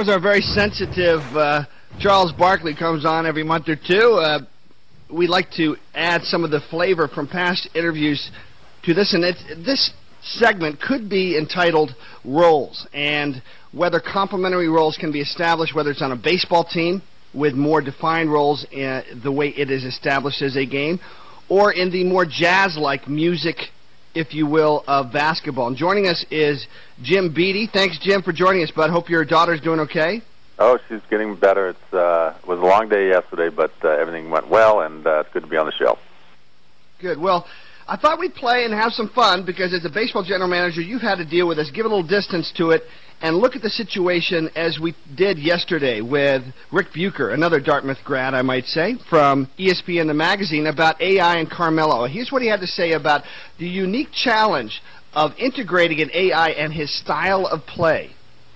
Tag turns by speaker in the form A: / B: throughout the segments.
A: was our very sensitive Charles Barkley. Comes on every month or two. We like to add some of the flavor from past interviews to this, and this segment could be entitled Roles, and whether complementary roles can be established, whether it's on a baseball team with more defined roles the way it is established as a game, or in the more jazz-like music, if you will, of basketball. And joining us is Jim Beattie. Thanks, Jim, for joining us, bud. Hope your daughter's doing okay.
B: Oh, she's getting better. It was a long day yesterday, but everything went well, and it's good to be on the show.
A: Good. Well, I thought we'd play and have some fun because as a baseball general manager, you've had to deal with this. Give a little distance to it and look at the situation as we did yesterday with Rick Bucher, another Dartmouth grad, I might say, from ESPN The Magazine, about AI and Carmelo. Here's what he had to say about the unique challenge of integrating an AI and his style of play.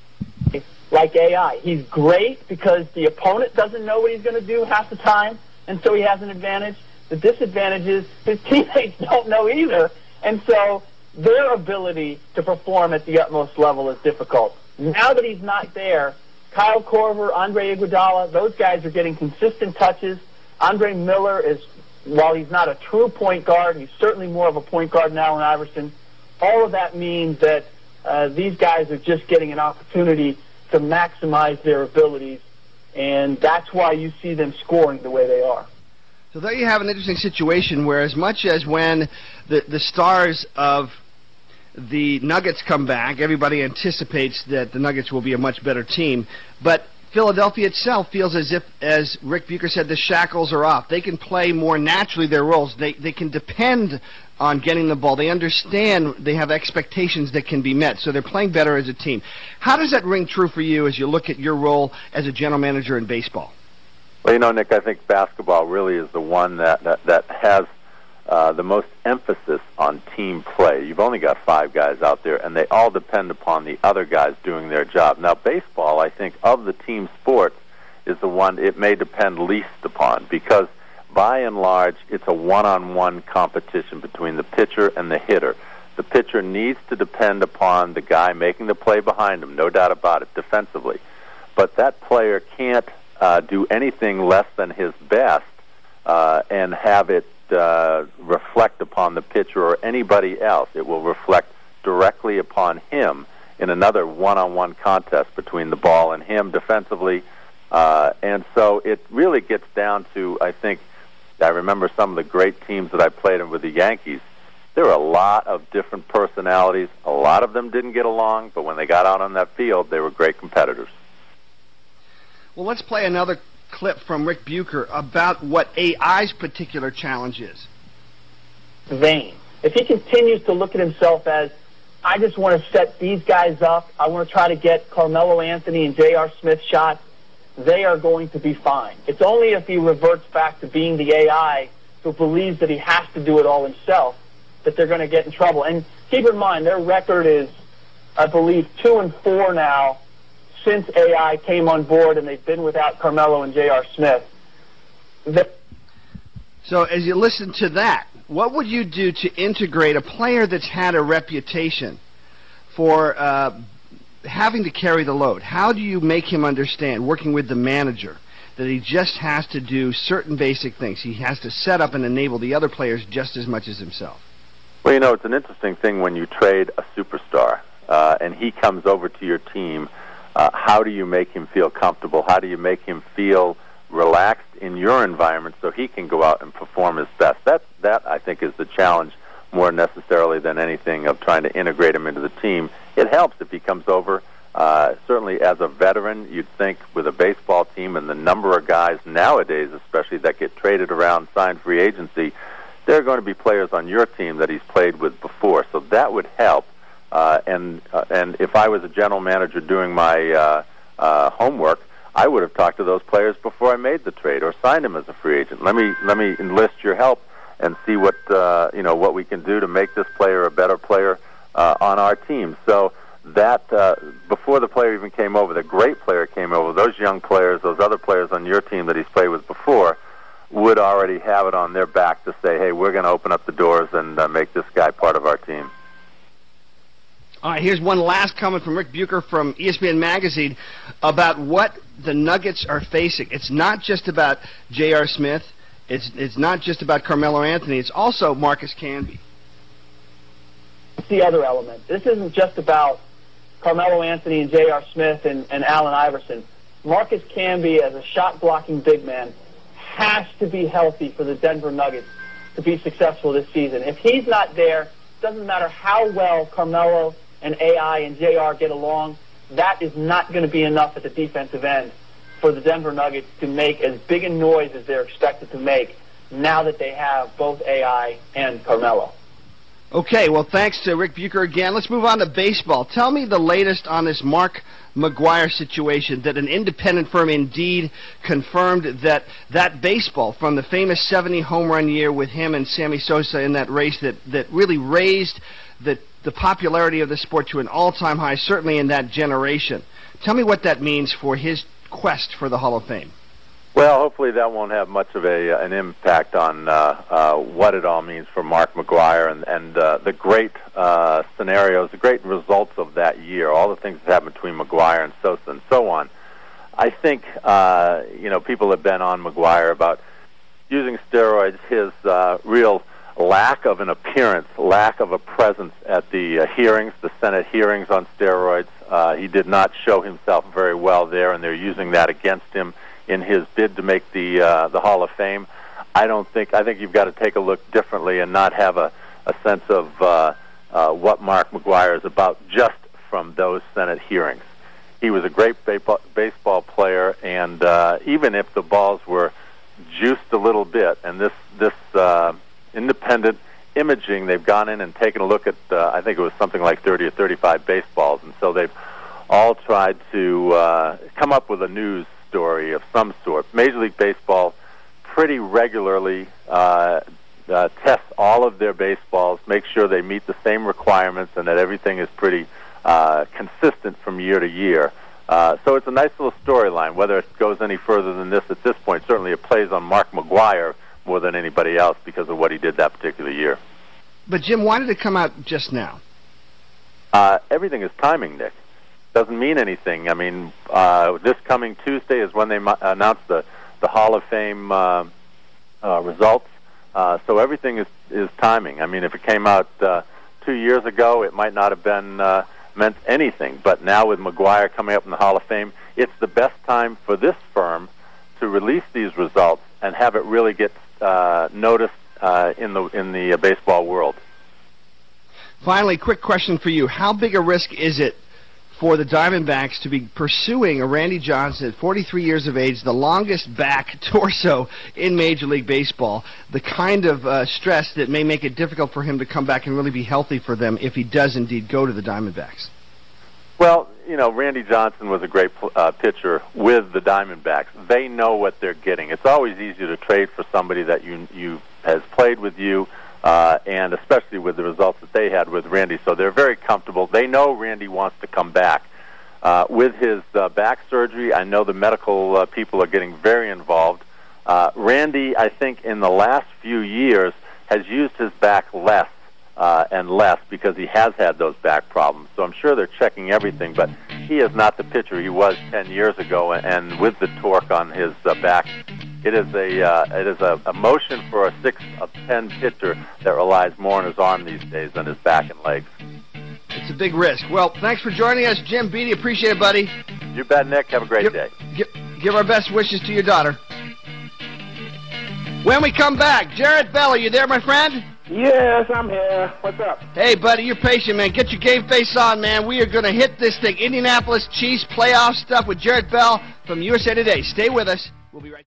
C: Like AI. He's great because the opponent doesn't know what he's going to do half the time, and so he has an advantage. The disadvantage is his teammates don't know either, and so their ability to perform at the utmost level is difficult. Now that he's not there, Kyle Korver, Andre Iguodala, those guys are getting consistent touches. Andre Miller is, while he's not a true point guard, he's certainly more of a point guard than Allen Iverson. All of that means that these guys are just getting an opportunity to maximize their abilities, and that's why you see them scoring the way they are.
A: So there you have an interesting situation where as much as when the stars of the Nuggets come back, everybody anticipates that the Nuggets will be a much better team, but Philadelphia itself feels as if, as Rick Bucher said, the shackles are off. They can play more naturally their roles. They can depend on getting the ball. They understand they have expectations that can be met, so they're playing better as a team. How does that ring true for you as you look at your role as a general manager in baseball?
B: Well, you know, Nick, I think basketball really is the one that has the most emphasis on team play. You've only got 5 guys out there, and they all depend upon the other guys doing their job. Now, baseball, I think, of the team sports, is the one it may depend least upon because, by and large, it's a one-on-one competition between the pitcher and the hitter. The pitcher needs to depend upon the guy making the play behind him, no doubt about it, defensively. But that player can't do anything less than his best and have it reflect upon the pitcher or anybody else. It will reflect directly upon him in another one-on-one contest between the ball and him defensively. And so it really gets down to, I think, I remember some of the great teams that I played in with the Yankees. There were a lot of different personalities. A lot of them didn't get along, but when they got out on that field, they were great competitors.
A: Well, let's play another clip from Rick Bucher about what AI's particular challenge is.
C: Vain. If he continues to look at himself as, I just want to set these guys up, I want to try to get Carmelo Anthony and J.R. Smith shots, they are going to be fine. It's only if he reverts back to being the AI who believes that he has to do it all himself that they're going to get in trouble. And keep in mind, their record is, I believe, 2-4 now since AI came on board, and they've been without Carmelo and J.R. Smith.
A: So as you listen to that, what would you do to integrate a player that's had a reputation for having to carry the load? How do you make him understand, working with the manager, that he just has to do certain basic things? He has to set up and enable the other players just as much as himself.
B: Well, you know, it's an interesting thing when you trade a superstar and he comes over to your team. How do you make him feel comfortable? How do you make him feel relaxed in your environment so he can go out and perform his best? That I think, is the challenge more necessarily than anything of trying to integrate him into the team. It helps if he comes over. Certainly as a veteran, you'd think with a baseball team and the number of guys nowadays, especially that get traded around, signed free agency, there are going to be players on your team that he's played with before. So that would help. And if I was a general manager doing my homework, I would have talked to those players before I made the trade or signed him as a free agent. Let me enlist your help and see what what we can do to make this player a better player on our team. So that before the player even came over, the great player came over, those young players, those other players on your team that he's played with before, would already have it on their back to say, hey, we're going to open up the doors and make this guy part of our team.
A: All right, here's one last comment from Rick Bucher from ESPN Magazine about what the Nuggets are facing. It's not just about J.R. Smith. It's not just about Carmelo Anthony. It's also Marcus Camby.
C: It's the other element. This isn't just about Carmelo Anthony and J.R. Smith and Allen Iverson. Marcus Camby, as a shot-blocking big man, has to be healthy for the Denver Nuggets to be successful this season. If he's not there, it doesn't matter how well Carmelo and AI and JR get along, that is not going to be enough at the defensive end for the Denver Nuggets to make as big a noise as they're expected to make now that they have both AI and Carmelo.
A: Okay, well, thanks to Rick Bucher again. Let's move on to baseball. Tell me the latest on this Mark McGwire situation, that an independent firm indeed confirmed that baseball from the famous 70 home run year with him and Sammy Sosa in that race that really raised the popularity of the sport to an all-time high, certainly in that generation. Tell me what that means for his quest for the Hall of Fame.
B: Well, hopefully that won't have much of an impact on what it all means for Mark McGwire and the great scenarios, the great results of that year, all the things that happened between McGwire and Sosa and so on. I think people have been on McGwire about using steroids, his real lack of an appearance, lack of a presence at the hearings, the Senate hearings on steroids. He did not show himself very well there, and they're using that against him in his bid to make the Hall of Fame. I think you've got to take a look differently and not have a sense of what Mark McGwire is about just from those Senate hearings. He was a great baseball player, and even if the balls were juiced a little bit, and this independent imaging, they've gone in and taken a look at, I think it was something like 30 or 35 baseballs, and so they've all tried to come up with a news story of some sort. Major League Baseball pretty regularly tests all of their baseballs, make sure they meet the same requirements, and that everything is pretty consistent from year to year. So it's a nice little storyline. Whether it goes any further than this at this point, certainly it plays on Mark McGwire more than anybody else because of what he did that particular year.
A: But, Jim, why did it come out just now?
B: Everything is timing, Nick. Doesn't mean anything. I mean, this coming Tuesday is when they announce the Hall of Fame results. So everything is timing. I mean, if it came out 2 years ago, it might not have been meant anything. But now with McGwire coming up in the Hall of Fame, it's the best time for this firm to release these results and have it really get noticed in the baseball world.
A: Finally, quick question for you. How big a risk is it for the Diamondbacks to be pursuing a Randy Johnson at 43 years of age, the longest back torso in Major League Baseball, the kind of stress that may make it difficult for him to come back and really be healthy for them if he does indeed go to the Diamondbacks?
B: Well, Randy Johnson was a great pitcher with the Diamondbacks. They know what they're getting. It's always easier to trade for somebody that you has played with you, and especially with the results that they had with Randy. So they're very comfortable. They know Randy wants to come back. With his back surgery, I know the medical people are getting very involved. Randy, I think, in the last few years, has used his back less and less because he has had those back problems. So I'm sure they're checking everything, but he is not the pitcher he was 10 years ago, and with the torque on his back, it is a motion for a 6 of 10 pitcher that relies more on his arm these days than his back and legs.
A: It's a big risk. Well, thanks for joining us, Jim Beattie. Appreciate it, buddy.
B: You bet, Nick. Have a great day.
A: Give our best wishes to your daughter. When we come back, Jarrett Bell, are you there, my friend?
D: Yes, I'm here. What's up?
A: Hey, buddy, you're patient, man. Get your game face on, man. We are going to hit this thing. Indianapolis Chiefs playoff stuff with Jarrett Bell from USA Today. Stay with us. We'll be right back.